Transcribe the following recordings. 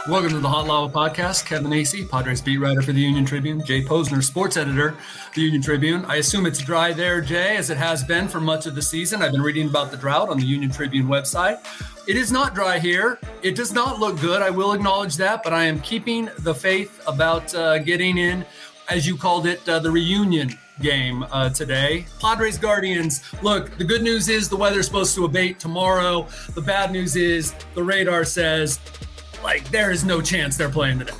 Welcome to the Hot Lava Podcast. Kevin Acey, Padres beat writer for the Union Tribune. Jay Posner, sports editor, the Union Tribune. I assume it's dry there, Jay, as it has been for much of the season. I've been reading about the drought on the Union Tribune website. It is not dry here. It does not look good. I will acknowledge that, but I am keeping the faith about getting in, as you called it, the reunion game today. Padres Guardians. Look, the good news is the weather's supposed to abate tomorrow. The bad news is the radar says, there is no chance they're playing today.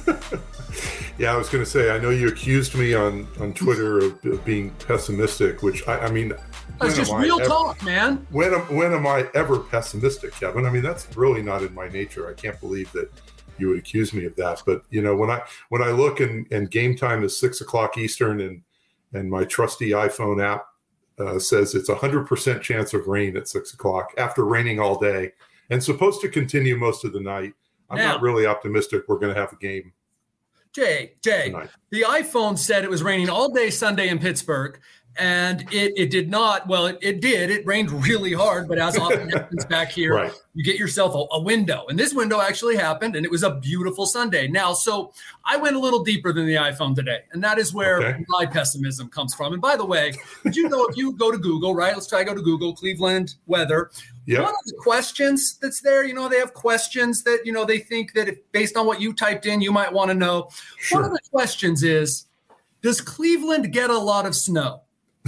Yeah, I was going to say, I know you accused me on Twitter of being pessimistic, which I mean, that's just real talk, man. When am I ever pessimistic, Kevin? I mean, that's really not in my nature. I can't believe that you would accuse me of that. But you know, when I look and game time is 6:00 Eastern, and my trusty iPhone app says it's 100% chance of rain at 6:00 after raining all day and supposed to continue most of the night. I'm not really optimistic we're going to have a game. Jay, tonight. The iPhone said it was raining all day Sunday in Pittsburgh, and it did not. Well, it did. It rained really hard, but as often happens back here, right, you get yourself a window. And this window actually happened, and it was a beautiful Sunday. Now, so I went a little deeper than the iPhone today, and that is where my pessimism comes from. And by the way, did you know if you go to Google, right? Let's go to Google, Cleveland weather. Yep. One of the questions that's there, you know, they have questions that, you know, they think that if, based on what you typed in, you might want to know. Sure. One of the questions is, does Cleveland get a lot of snow?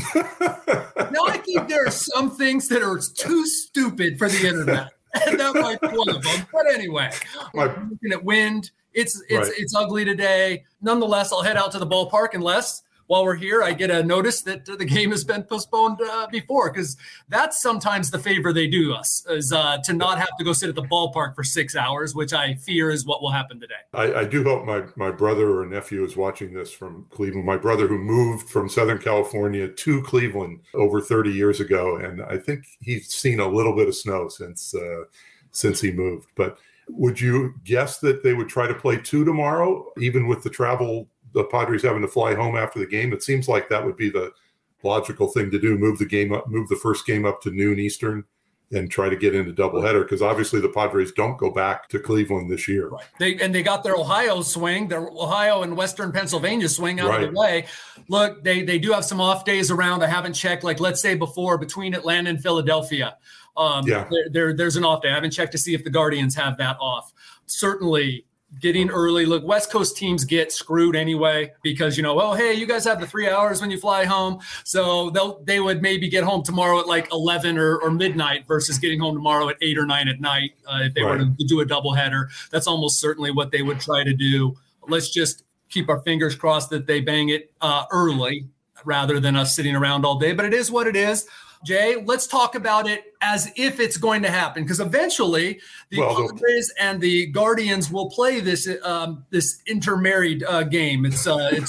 Now, I think there are some things that are too stupid for the internet, and that might be one of them. But anyway, looking at wind, it's ugly today. Nonetheless, I'll head out to the ballpark unless, while we're here, I get a notice that the game has been postponed before, because that's sometimes the favor they do us, is to not have to go sit at the ballpark for 6 hours, which I fear is what will happen today. I do hope my brother or nephew is watching this from Cleveland. My brother, who moved from Southern California to Cleveland over 30 years ago, and I think he's seen a little bit of snow since he moved. But would you guess that they would try to play 2 tomorrow, even with the travel, the Padres having to fly home after the game? It seems like that would be the logical thing to do. Move the first game up to noon Eastern and try to get into doubleheader, because obviously the Padres don't go back to Cleveland this year. Right. They got their Ohio swing, their Ohio and Western Pennsylvania swing out of the way. Look, they do have some off days around. I haven't checked, let's say before, between Atlanta and Philadelphia. There's an off day. I haven't checked to see if the Guardians have that off. Certainly getting early. Look, West Coast teams get screwed anyway because, hey, you guys have the 3 hours when you fly home. So they would maybe get home tomorrow at 11 or midnight versus getting home tomorrow at 8 or 9 at night if they were to do a doubleheader. That's almost certainly what they would try to do. Let's just keep our fingers crossed that they bang it early rather than us sitting around all day. But it is what it is. Jay, let's talk about it as if it's going to happen, because eventually the Padres and the Guardians will play this intermarried game. It's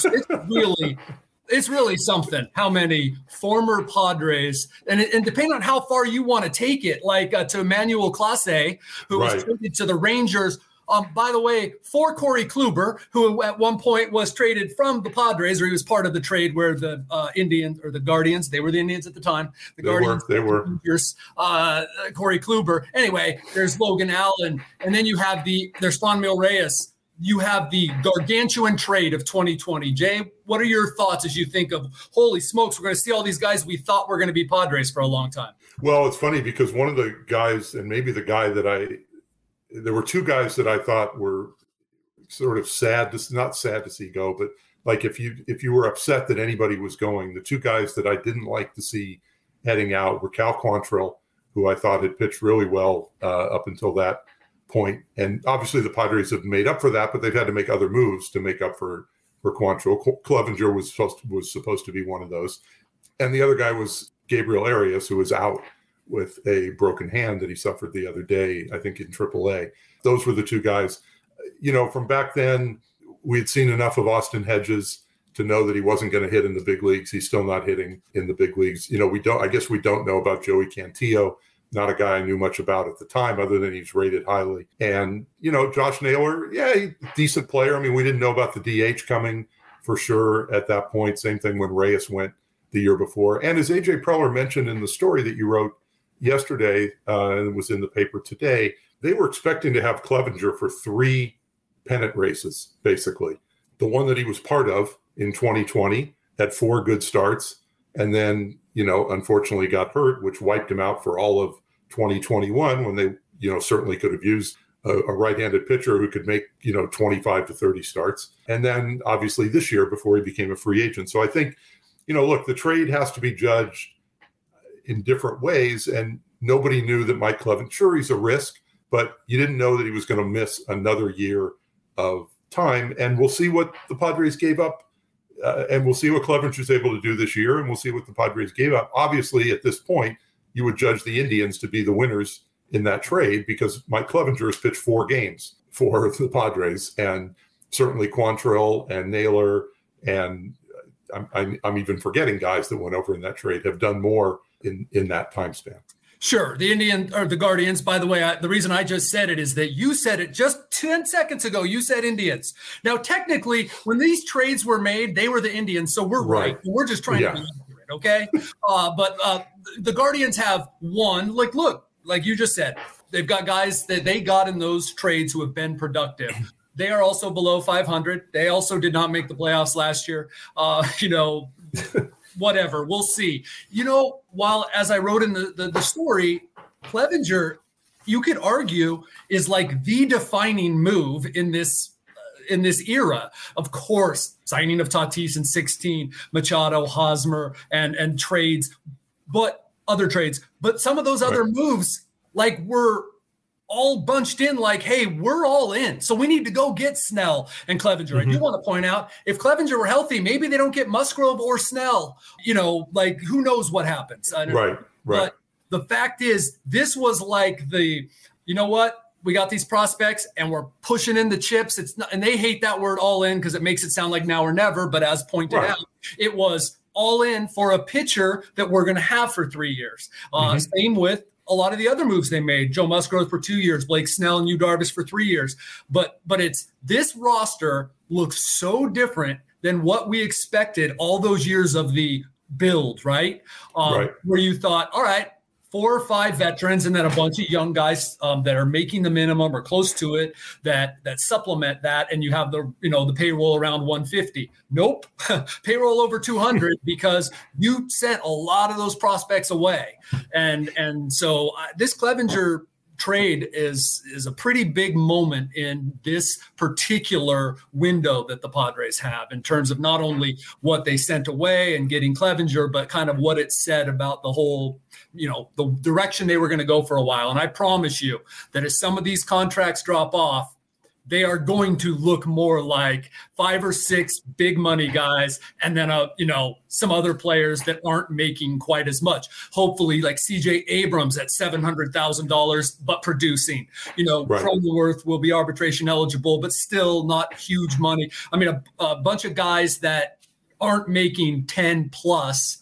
really something. How many former Padres, and depending on how far you want to take it, to Emmanuel Clase, who was traded to the Rangers. By the way, for Corey Kluber, who at one point was traded from the Padres, or he was part of the trade where the Indians or the Guardians, they were the Indians at the time. They were. Corey Kluber. Anyway, there's Logan Allen. And then you have there's Franmil Reyes. You have the gargantuan trade of 2020. Jay, what are your thoughts as you think of, holy smokes, we're going to see all these guys we thought were going to be Padres for a long time? Well, it's funny because one of the guys, and maybe the guy there were 2 guys that I thought were sort of not sad to see go, but if you were upset that anybody was going, the 2 guys that I didn't like to see heading out were Cal Quantrill, who I thought had pitched really well up until that point. And obviously the Padres have made up for that, but they've had to make other moves to make up for Quantrill. Clevenger was supposed to be one of those. And the other guy was Gabriel Arias, who was out with a broken hand that he suffered the other day, I think in AAA. Those were the 2 guys. From back then, we had seen enough of Austin Hedges to know that he wasn't going to hit in the big leagues. He's still not hitting in the big leagues. I guess we don't know about Joey Cantillo, not a guy I knew much about at the time, other than he's rated highly. And, Josh Naylor, decent player. I mean, we didn't know about the DH coming for sure at that point. Same thing when Reyes went the year before. And as AJ Preller mentioned in the story that you wrote yesterday, and it was in the paper today, they were expecting to have Clevinger for 3 pennant races, basically. The one that he was part of in 2020 had 4 good starts, and then, unfortunately got hurt, which wiped him out for all of 2021 when they, certainly could have used a right-handed pitcher who could make, 25 to 30 starts. And then obviously this year before he became a free agent. So I think, look, the trade has to be judged in different ways, and nobody knew that Mike Clevinger, sure, he's a risk, but you didn't know that he was going to miss another year of time. And we'll see what the Padres gave up. And we'll see what Clevinger is able to do this year, and we'll see what the Padres gave up. Obviously, at this point, you would judge the Indians to be the winners in that trade because Mike Clevinger has pitched 4 games for the Padres, and certainly Quantrill and Naylor, and I'm even forgetting guys that went over in that trade, have done more in that time span. Sure. The Guardians, by the way, the reason I just said it is that you said it just 10 seconds ago. You said Indians. Now, technically, when these trades were made, they were the Indians. So we're right. We're just trying to be accurate, okay? But the Guardians have one, look, like you just said, they've got guys that they got in those trades who have been productive. They are also below 500. They also did not make the playoffs last year. Whatever, we'll see. While as I wrote in the story, Clevinger, you could argue, is like the defining move in this era. Of course, signing of Tatis in 16, Machado, Hosmer, and trades, but other trades. But some of those other moves, were all bunched in hey, we're all in. So we need to go get Snell and Clevinger. I do want to point out, if Clevinger were healthy, maybe they don't get Musgrove or Snell. Who knows what happens. Right. But the fact is, this was we got these prospects and we're pushing in the chips. It's not, and they hate that word all in because it makes it sound like now or never. But as pointed out, it was all in for a pitcher that we're going to have for 3 years. Same with a lot of the other moves they made. Joe Musgrove for 2 years, Blake Snell and Yu Darvish for 3 years. But it's this roster looks so different than what we expected all those years of the build, right? Where you thought, all right, 4 or 5 veterans and then a bunch of young guys that are making the minimum or close to it that supplement that, and you have the payroll around 150. Nope, payroll over 200 because you sent a lot of those prospects away, and so this Clevinger trade is a pretty big moment in this particular window that the Padres have in terms of not only what they sent away and getting Clevinger, but kind of what it said about the whole, the direction they were going to go for a while. And I promise you that as some of these contracts drop off, they are going to look more like 5 or 6 big money guys, and then some other players that aren't making quite as much. Hopefully, like C.J. Abrams at $700,000, but producing. Cronenworth will be arbitration eligible, but still not huge money. I mean, a bunch of guys that aren't making 10 plus,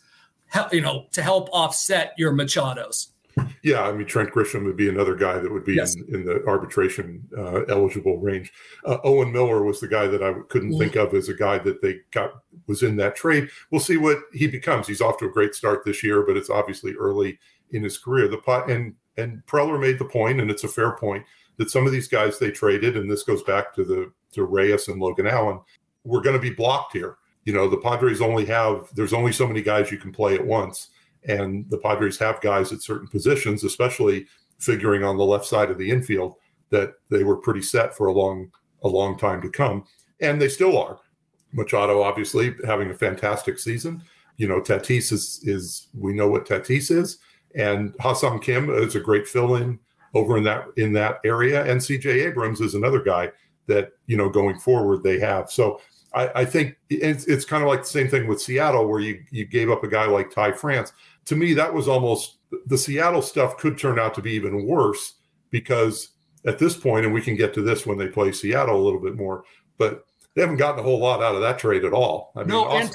to help offset your Machados. Yeah, I mean, Trent Grisham would be another guy that would be in the arbitration eligible range. Owen Miller was the guy that I couldn't think of as a guy that they was in that trade. We'll see what he becomes. He's off to a great start this year, but it's obviously early in his career. And Preller made the point, and it's a fair point, that some of these guys they traded, and this goes back to Reyes and Logan Allen, were going to be blocked here. The Padres there's only so many guys you can play at once. And the Padres have guys at certain positions, especially figuring on the left side of the infield, that they were pretty set for a long time to come. And they still are. Machado, obviously, having a fantastic season. Tatis is we know what Tatis is. And Ha-Seong Kim is a great fill-in over in that area. And C.J. Abrams is another guy that, going forward they have. So I think it's kind of like the same thing with Seattle, where you gave up a guy like Ty France. To me, that was almost the Seattle stuff could turn out to be even worse, because at this point, and we can get to this when they play Seattle a little bit more, but they haven't gotten a whole lot out of that trade at all. I mean,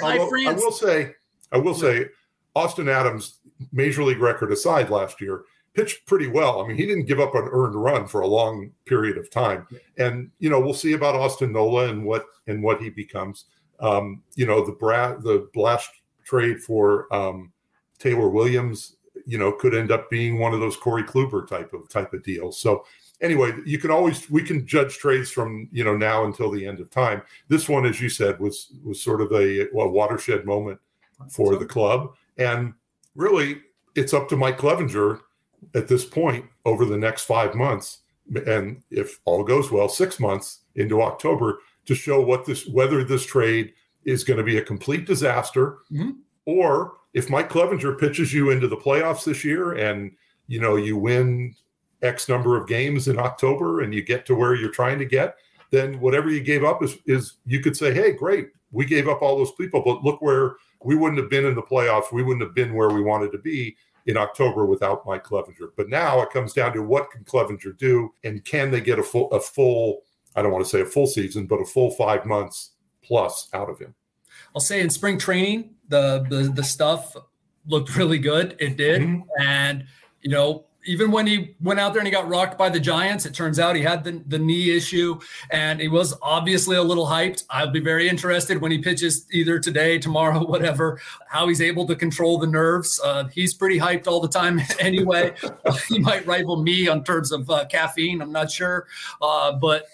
I will say, Austin Adams, major league record aside last year, pitched pretty well. I mean, he didn't give up an earned run for a long period of time. And, we'll see about Austin Nola and what he becomes. The Blash trade for Taylor Williams, could end up being one of those Corey Kluber type of deals. So, anyway, we can judge trades from, now until the end of time. This one, as you said, was sort of a watershed moment for the club. And really, it's up to Mike Clevinger at this point over the next 5 months. And if all goes well, 6 months into October, to show whether this trade is going to be a complete disaster, or if Mike Clevinger pitches you into the playoffs this year and, you win X number of games in October and you get to where you're trying to get, then whatever you gave up is you could say, hey, great, we gave up all those people, but look where we wouldn't have been in the playoffs. We wouldn't have been where we wanted to be in October without Mike Clevinger. But now it comes down to what can Clevinger do, and can they get a full, I don't want to say a full season, but a full 5 months plus out of him. I'll say in spring training, the stuff looked really good. It did. And, even when he went out there and he got rocked by the Giants, it turns out he had the knee issue, and he was obviously a little hyped. I'll be very interested when he pitches either today, tomorrow, whatever, how he's able to control the nerves. He's pretty hyped all the time anyway. He might rival me on terms of caffeine. I'm not sure. But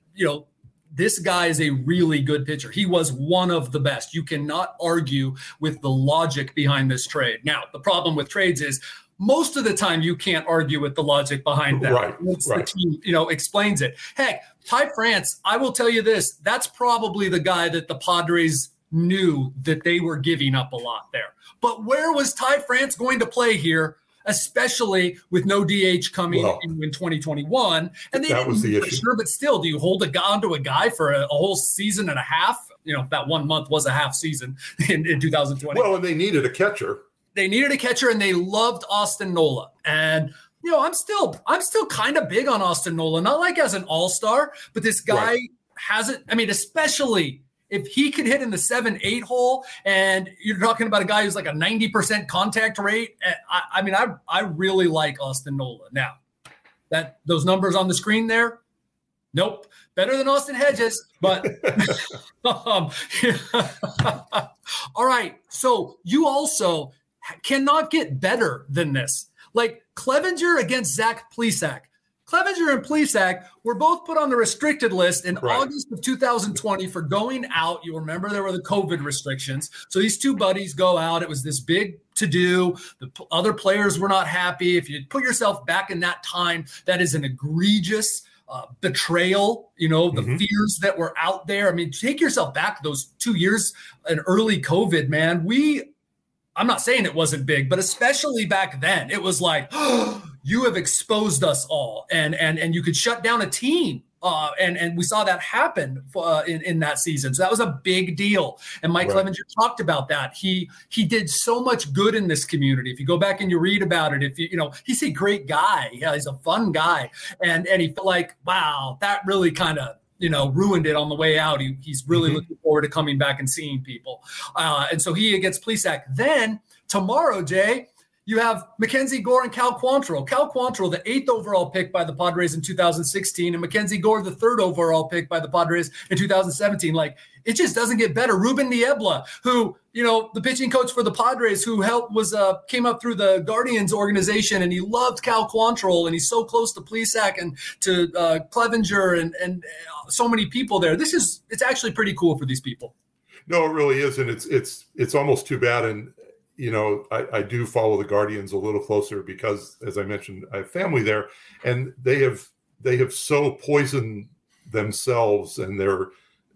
this guy is a really good pitcher. He was one of the best. You cannot argue with the logic behind this trade. Now, the problem with trades is most of the time you can't argue with the logic behind that. Right. The team, explains it. Heck, Ty France, I will tell you this, that's probably the guy that the Padres knew that they were giving up a lot there. But where was Ty France going to play here, especially with no DH coming in 2021? And that was the issue. Sure, but still, do you hold onto a guy for a whole season and a half? That 1 month was a half season in 2020. Well, and they needed a catcher. They needed a catcher, and they loved Austin Nola. And I'm still kind of big on Austin Nola, not like as an all-star, but this guy hasn't. I mean, especially if he could hit in the 7-8 hole, and you're talking about a guy who's like a 90% contact rate. I really like Austin Nola. Now, those numbers on the screen there, nope, better than Austin Hedges, but all right. So you also cannot get better than this. Like Clevinger against Zach Plesac. Clevinger and Plesac were both put on the restricted list in August of 2020 for going out. You remember there were the COVID restrictions. So these two buddies go out. It was this big to-do. The other players were not happy. If you put yourself back in that time, that is an egregious betrayal, the fears that were out there. I mean, take yourself back those 2 years in early COVID, man. I'm not saying it wasn't big, but especially back then, it was like, you have exposed us all, and you could shut down a team. And we saw that happen in that season. So that was a big deal. And Mike Clevinger talked about that. He did so much good in this community. If you go back and you read about it, he's a great guy. Yeah, he's a fun guy. And he felt like, wow, that really kind of, ruined it on the way out. He's really looking forward to coming back and seeing people. And so he against Plesac. Then tomorrow, Jay, you have Mackenzie Gore and Cal Quantrill. Cal Quantrill, the 8th overall pick by the Padres in 2016, and Mackenzie Gore, the 3rd overall pick by the Padres in 2017. Like, it just doesn't get better. Ruben Niebla, who, the pitching coach for the Padres, who came up through the Guardians organization, and he loved Cal Quantrill, and he's so close to Plesac and to Clevinger and so many people there. It's actually pretty cool for these people. No, it really is, and it's almost too bad. And I do follow the Guardians a little closer because, as I mentioned, I have family there, and they have so poisoned themselves and their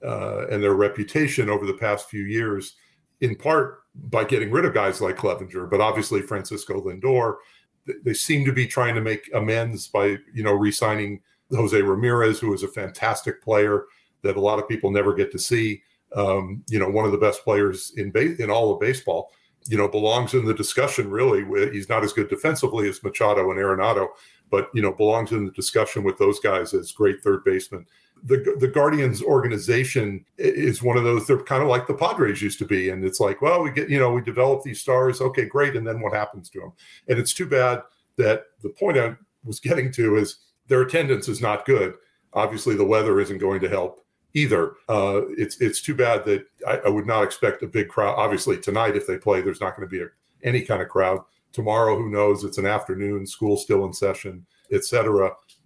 reputation over the past few years, in part by getting rid of guys like Clevinger, but obviously Francisco Lindor. They seem to be trying to make amends by re-signing Jose Ramirez, who is a fantastic player that a lot of people never get to see. One of the best players in all of baseball. Belongs in the discussion, really. He's not as good defensively as Machado and Arenado, but, belongs in the discussion with those guys as great third basemen. The Guardians organization is one of those, they're kind of like the Padres used to be. And it's like, well, we develop these stars. Okay, great. And then what happens to them? And it's too bad that the point I was getting to is their attendance is not good. Obviously, the weather isn't going to help either. It's too bad that I would not expect a big crowd. Obviously tonight, if they play, there's not going to be any kind of crowd. Tomorrow, who knows? It's an afternoon, school still in session, etc.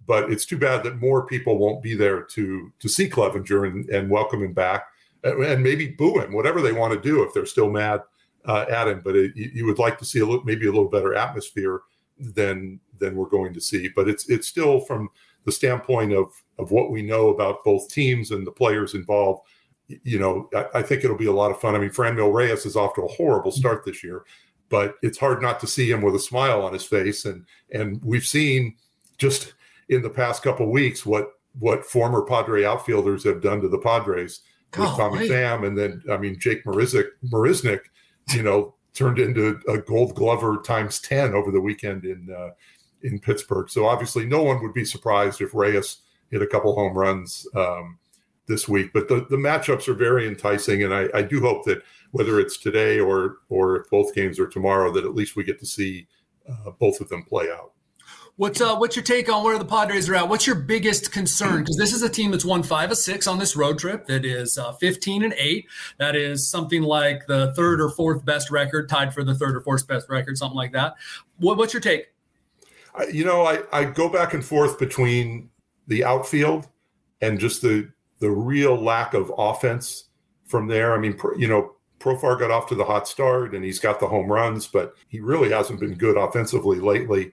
But it's too bad that more people won't be there to see Clevenger and welcome him back and maybe boo him, whatever they want to do if they're still mad at him. But you would like to see maybe a little better atmosphere than we're going to see. But it's still, from the standpoint of what we know about both teams and the players involved, I think it'll be a lot of fun. I mean, Franmil Reyes is off to a horrible start this year, but it's hard not to see him with a smile on his face. And we've seen just in the past couple of weeks what former Padre outfielders have done to the Padres with Tommy Pham, and then Jake Marisnick, turned into a Gold Glover times 10 over the weekend in Pittsburgh. So obviously, no one would be surprised if Reyes hit a couple home runs this week. But the matchups are very enticing, and I do hope that whether it's today or if both games are tomorrow, that at least we get to see both of them play out. What's your take on where the Padres are at? What's your biggest concern? Because this is a team that's won 5 of 6 on this road trip. That is 15-8. That is something like the 3rd or 4th best record, tied for the 3rd or 4th best record, something like that. What's your take? I go back and forth between the outfield and just the real lack of offense from there. I mean, Profar got off to the hot start and he's got the home runs, but he really hasn't been good offensively lately.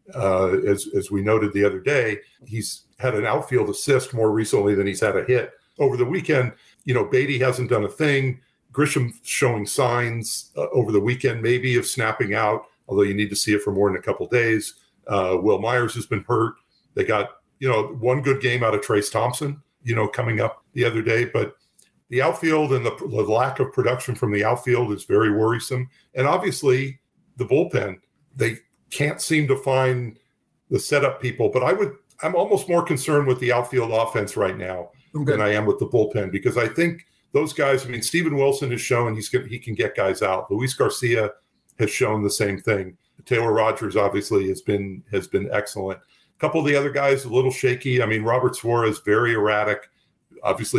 As we noted the other day, he's had an outfield assist more recently than he's had a hit. Over the weekend, Beatty hasn't done a thing. Grisham showing signs over the weekend maybe of snapping out, although you need to see it for more than a couple days. Will Myers has been hurt. They got, one good game out of Trace Thompson, coming up the other day. But the outfield and the lack of production from the outfield is very worrisome. And obviously the bullpen, they can't seem to find the setup people. But I'm almost more concerned with the outfield offense right now than I am with the bullpen, because I think those guys, Steven Wilson has shown he can get guys out. Luis Garcia has shown the same thing. Taylor Rogers obviously has been excellent. A couple of the other guys a little shaky. Robert Suarez, very erratic, obviously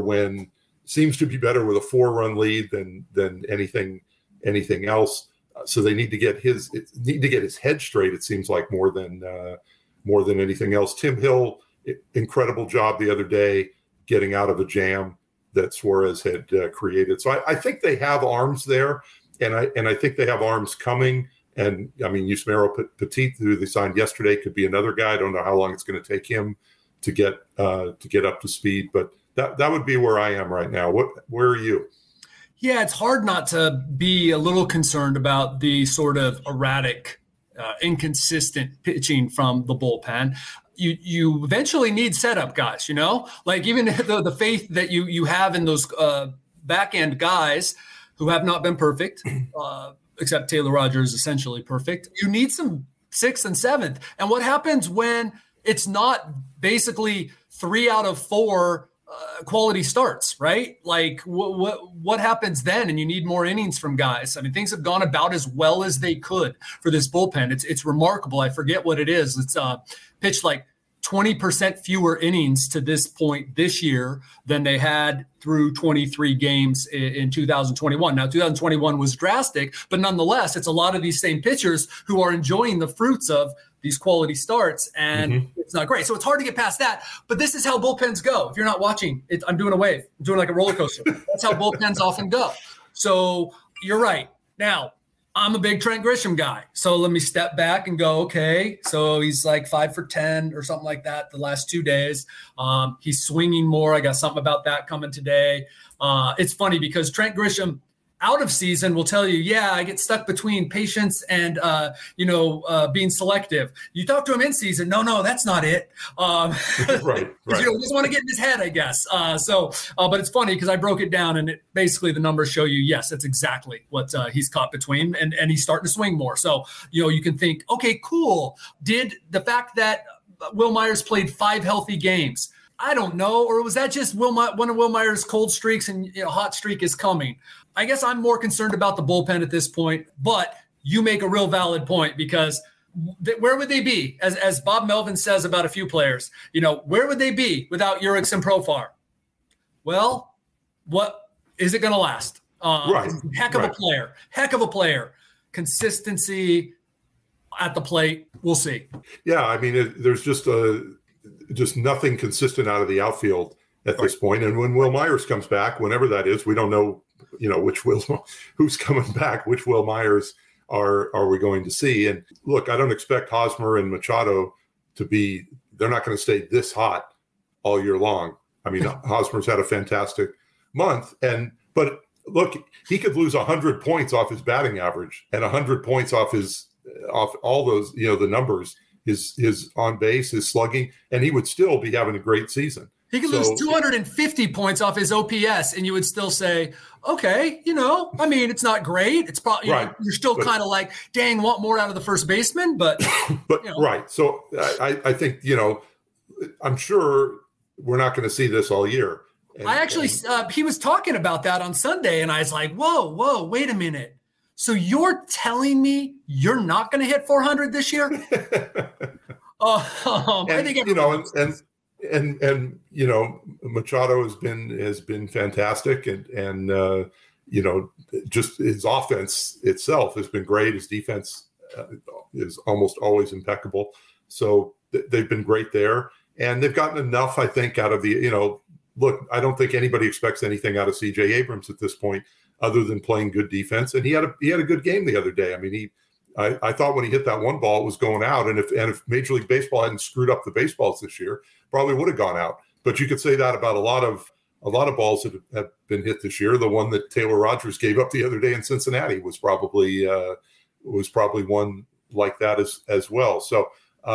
seems to be better with a 4-run lead than anything else. So they need to get his head straight. It seems like more than anything else. Tim Hill, incredible job the other day getting out of a jam that Suarez had created. So I think they have arms there, and I think they have arms coming. And Yusmeiro Petit, who they signed yesterday, could be another guy. I don't know how long it's going to take him to get up to speed, but that would be where I am right now. Where are you? Yeah, it's hard not to be a little concerned about the sort of erratic, inconsistent pitching from the bullpen. You eventually need setup guys, like even the faith that you have in those back end guys who have not been perfect, except Taylor Rogers is essentially perfect. You need some 6th and 7th. And what happens when it's not basically 3 out of 4 quality starts, right? Like what happens then? And you need more innings from guys. Things have gone about as well as they could for this bullpen. It's remarkable. I forget what it is. It's pitched like 20% fewer innings to this point this year than they had through 23 games in 2021. Now, 2021 was drastic, but nonetheless, it's a lot of these same pitchers who are enjoying the fruits of these quality starts, and it's not great. So it's hard to get past that, but this is how bullpens go. If you're not watching it, I'm doing a wave. I'm doing like a roller coaster. That's how bullpens often go. So you're right. Now, I'm a big Trent Grisham guy. So let me step back and go, okay. So he's like 5 for 10 or something like that the last 2 days. He's swinging more. I got something about that coming today. It's funny because Trent Grisham out of season will tell you, I get stuck between patience and, being selective. You talk to him in season. No, that's not it. Right. He just want to get in his head, I guess. But it's funny because I broke it down and basically the numbers show you, yes, that's exactly what he's caught between and he's starting to swing more. So, you can think, okay, cool. Did the fact that Will Myers played 5 healthy games, I don't know, or was that just one of Will Myers' cold streaks and hot streak is coming? I guess I'm more concerned about the bullpen at this point, but you make a real valid point because where would they be? As Bob Melvin says about a few players, where would they be without Jurickson and Profar? Well, what is it going to last? Right. Heck of a player. Consistency at the plate. We'll see. Yeah. There's just just nothing consistent out of the outfield at this point. And when Will Myers comes back, whenever that is, we don't know, who's coming back, which Will Myers are we going to see? And look, I don't expect Hosmer and Machado they're not going to stay this hot all year long. I mean, Hosmer's had a fantastic month, but look, he could lose 100 points off his batting average and 100 points off all those, the numbers, his on base, his slugging, and he would still be having a great season. He could lose 250 points off his OPS, and you would still say, okay, it's not great. It's probably you're still kind of like, dang, want more out of the first baseman, but right. So I think I'm sure we're not going to see this all year. He was talking about that on Sunday, and I was like, whoa, wait a minute. So you're telling me you're not going to hit 400 this year? I think And Machado has been fantastic, and just his offense itself has been great. His defense is almost always impeccable. So they've been great there, and they've gotten enough, I think, out of the look. I don't think anybody expects anything out of C.J. Abrams at this point, other than playing good defense. And he had a good game the other day. I mean, I thought when he hit that one ball, it was going out. And if Major League Baseball hadn't screwed up the baseballs this year, probably would have gone out. But you could say that about a lot of balls that have been hit this year. The one that Taylor Rogers gave up the other day in Cincinnati was probably one like that as well. So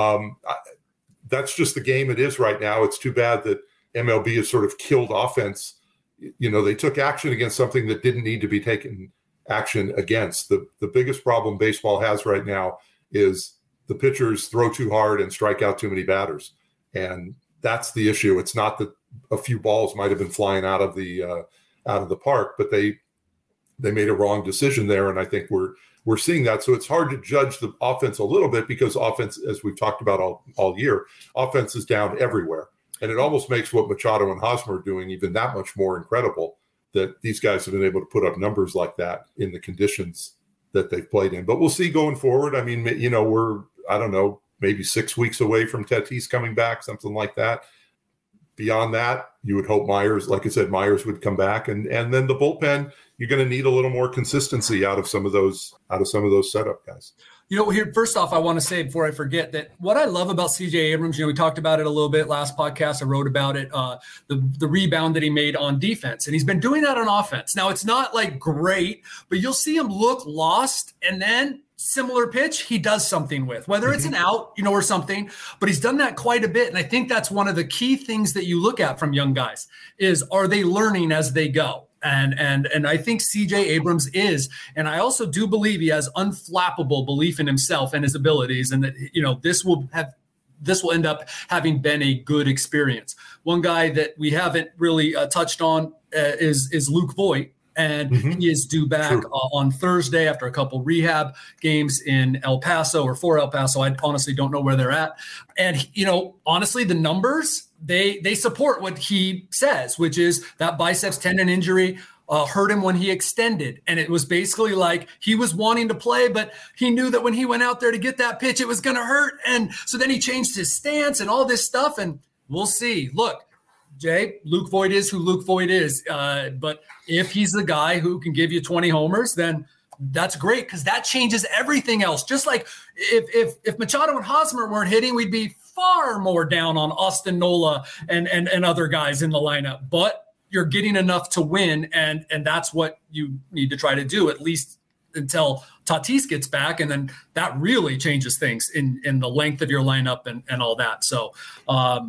that's just the game it is right now. It's too bad that MLB has sort of killed offense. They took action against something that didn't need to be taken action against. The biggest problem baseball has right now is the pitchers throw too hard and strike out too many batters. And that's the issue. It's not that a few balls might have been flying out of the park, but they made a wrong decision there. And I think we're seeing that. So it's hard to judge the offense a little bit, because offense, as we've talked about all year, offense is down everywhere. And it almost makes what Machado and Hosmer are doing even that much more incredible, that these guys have been able to put up numbers like that in the conditions that they've played in. But we'll see going forward. I mean, we're, I don't know, maybe 6 weeks away from Tatis coming back, something like that. Beyond that, you would hope Myers, like I said, Myers would come back. And then the bullpen, you're going to need a little more consistency out of some of those setup guys. Here, first off, I want to say before I forget that what I love about C.J. Abrams, we talked about it a little bit last podcast. I wrote about it, the rebound that he made on defense. And he's been doing that on offense. Now, it's not like great, but you'll see him look lost, and then similar pitch he does something with, whether it's an out, or something. But he's done that quite a bit. And I think that's one of the key things that you look at from young guys is, are they learning as they go? And I think C.J. Abrams is, and I also do believe he has unflappable belief in himself and his abilities, and that this will end up having been a good experience. One guy that we haven't really touched on is Luke Voit, and he is due back on Thursday after a couple rehab games in El Paso or for El Paso. I honestly don't know where they're at, and honestly, the numbers. They support what he says, which is that biceps tendon injury hurt him when he extended. And it was basically like he was wanting to play, but he knew that when he went out there to get that pitch, it was going to hurt. And so then he changed his stance and all this stuff. And we'll see. Look, Jay, Luke Voit is who Luke Voit is. But if he's the guy who can give you 20 homers, then that's great, because that changes everything else. Just like if Machado and Hosmer weren't hitting, we'd be far more down on Austin Nola and other guys in the lineup. But you're getting enough to win, and that's what you need to try to do, at least until Tatis gets back, and then that really changes things in the length of your lineup and all that. So, I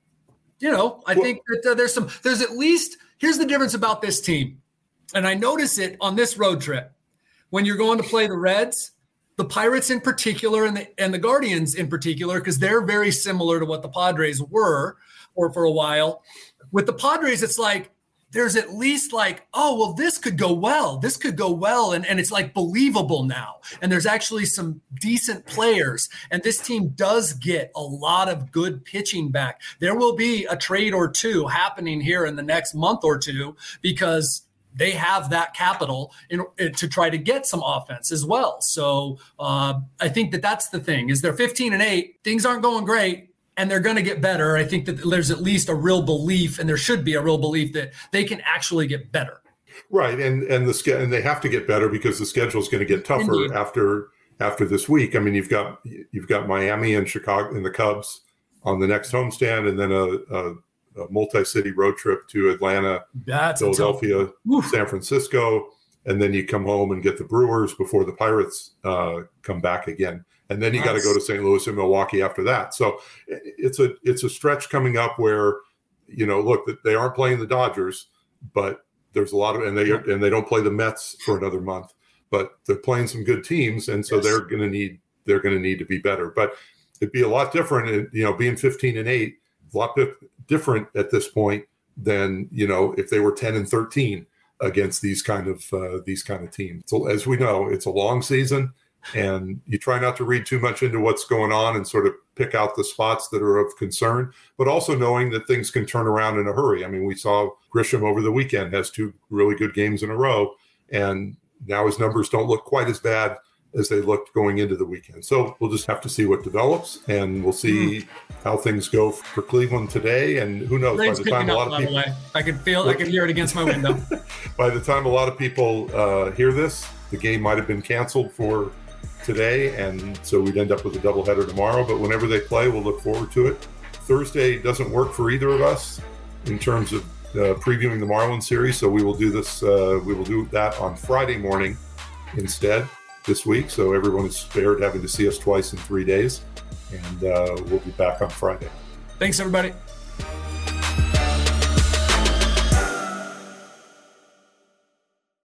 think that there's at least, here's the difference about this team, and I notice it on this road trip. When you're going to play the Reds, the Pirates in particular, and the Guardians in particular, because they're very similar to what the Padres were or for a while. With the Padres, it's like there's at least like, oh, well, this could go well. This could go well. And it's like believable now. And there's actually some decent players. And this team does get a lot of good pitching back. There will be a trade or two happening here in the next month or two, because they have that capital to try to get some offense as well. So I think that's the thing, is they're 15-8. Things aren't going great, and they're going to get better. I think that there's at least a real belief, and there should be a real belief that they can actually get better. Right, and they have to get better because the schedule is going to get tougher. Indeed. after this week. I mean, you've got Miami and Chicago and the Cubs on the next homestand, and then a multi-city road trip to Atlanta, Philadelphia, San Francisco, and then you come home and get the Brewers before the Pirates come back again. And then you got to go to St. Louis and Milwaukee after that. So it's a stretch coming up where, look, they aren't playing the Dodgers, but there's a lot of, and they don't play the Mets for another month, but they're playing some good teams, and so they're going to need to be better. But it'd be a lot different, being 15-8, a lot different at this point than if they were 10-13 against these kind of teams. So as we know, it's a long season, and you try not to read too much into what's going on and sort of pick out the spots that are of concern, but also knowing that things can turn around in a hurry. I mean, we saw Grisham over the weekend has 2 really good games in a row, and now his numbers don't look quite as bad as they looked going into the weekend. So we'll just have to see what develops, and we'll see how things go for Cleveland today. And who knows, by the time a lot of people, I can hear it against my window. By the time a lot of people hear this, the game might have been canceled for today, and so we'd end up with a doubleheader tomorrow. But whenever they play, we'll look forward to it. Thursday doesn't work for either of us in terms of previewing the Marlins series, so we will do this. We will do that on Friday morning instead this week, so everyone is spared having to see us twice in 3 days, and we'll be back on Friday. Thanks, everybody.